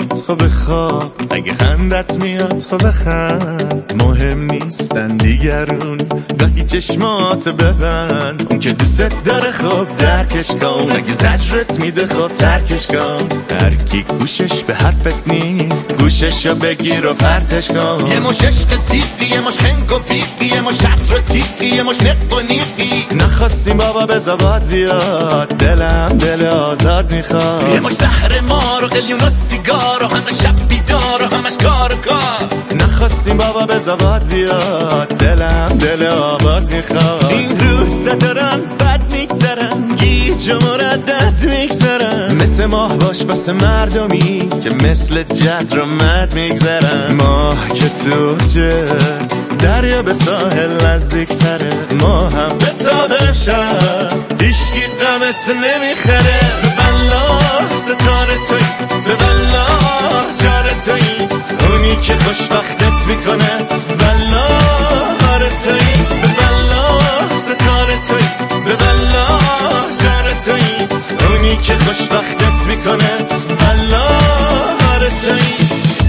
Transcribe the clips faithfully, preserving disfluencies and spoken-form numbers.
میاد خب بخواب، اگه خندت میاد خب بخند. مهم نیستن دیگرون، گاهی چشمات ببند. اون که دوست داره خب درکش کن، اگه زجرت میده خب ترکش کن. هر کی گوشش به حرفت نیست، گوششو بگیر و پرتش کن. یه مش عشق سیقی، یه مش خنگ و بیقی، یه مش عطر و تیقی، یه مش نق و نیقی. نخواستیم بابا بزابات بیاد، دلم دل آزاد میخواد. یه مش زهر مار و قلیون و سیگار و همه شب بیدار و همش کار و کار. نخواستیم بابا بزابات بیاد، دلم دل آباد میخواد. این روزا دارن بد میگذرن، گیج و مردد میگذرن. مثل ماه باش واسه مردمی که مثل جزر و مد میگذرن. ماه که تو چه دریا به ساحل نزدیک تره، ما هم به تابه شد هیشگی قمت نمیخره. به والله ستاره توی، به والله جاره توی، اونی که خوشبختت میکنه. والله آره توی، به والله ستاره توی، به والله جاره توی، اونی که خوشبختت میکنه. والله آره توی.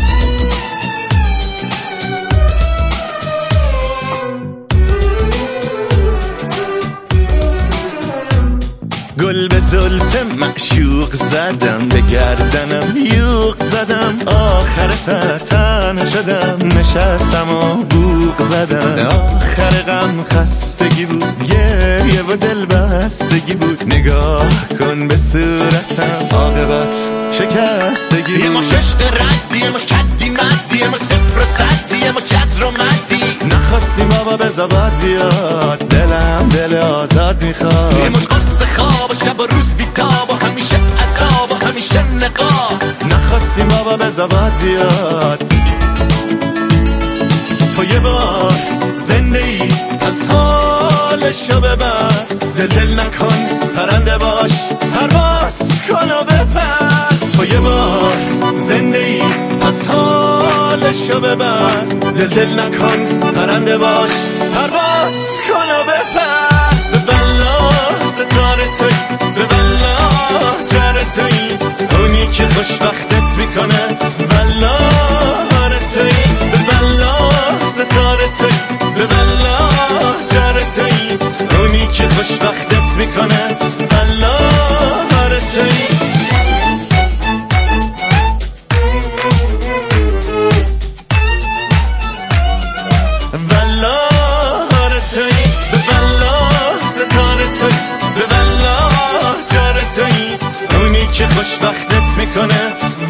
گل به زلف معشوق زدم، به گردنم یوق زدم. آخر سر تنها شدم، نشستم و بوق زدم. آخر غم خستگی بود، گریه و دل بستگی بود. نگاه کن به صورتم، عاقبت شکستگی بود. یه مش عشق ردی، یه مش کدی مدی، یه مش صفر و صدی، یه مش جزر و مدی. نخواستیم بابا بزابات بیاد، دلم دل آزاد میخواد. یه مش قصه خواب و شب و روز بیتاب و همیشه عذاب و همیشه نقاب. نخواستیم بابا بزابات بیاد. تو یه بار زنده ای، از حالشو ببر. دل دل نکن پرنده باش، پرواز کن و بپر. تو یه بار زنده ای، از حالشو ببر. دل دل نکن پرنده باش، پرواز کن و بپر. به والله ستاره توی، به والله جاره توی، اونی که خوشبختت میکنه. والله آره توی، به والله ستاره توی، به والله جاره توی، اونی که خوشبختت میکنه. والله آره توی. که خوشبختت میکنه.